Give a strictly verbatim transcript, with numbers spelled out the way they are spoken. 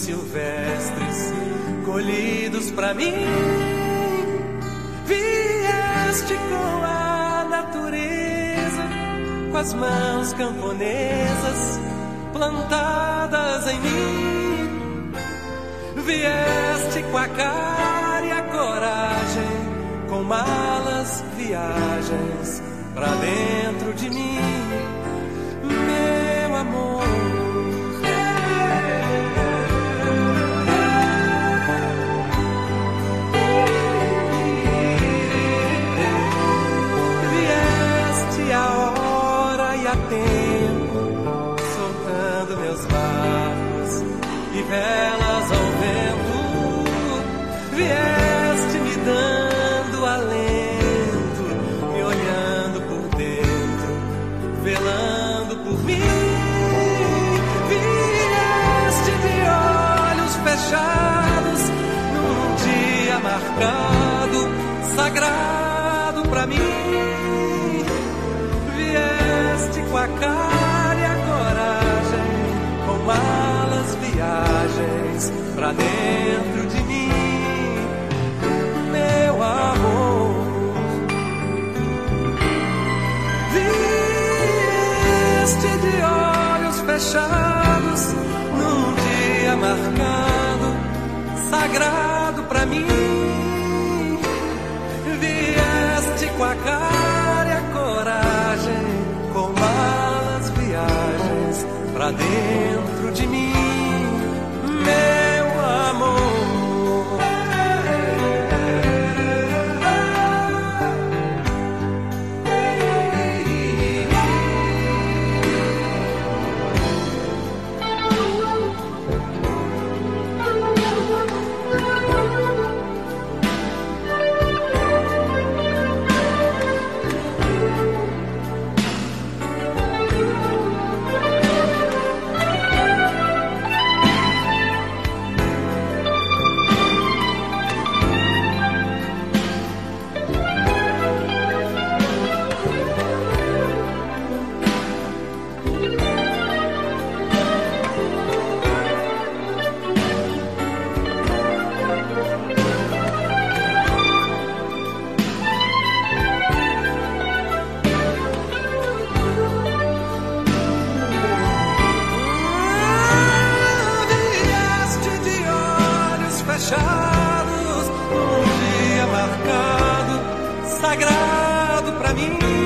silvestres colhidos pra mim. Vieste com a natureza, com as mãos camponesas plantadas em mim. Vieste com a cara e a coragem, com malas, viagens pra dentro de mim, meu amor. Vieste a hora e a tempo, soltando meus barcos e velas ao vento. Vieste me dando alento, me olhando por dentro, velando por mim. Vieste de olhos fechados, num dia marcado, sagrado pra mim. Vieste com a cara e a coragem, com malas, viagens pra dentro de mim, meu amor. Vieste de olhos fechados, num dia marcado, sagrado pra mim. Vieste com a cara e a coragem, com malas, viagens pra dentro de mim, meu amor. Sagrado pra mim.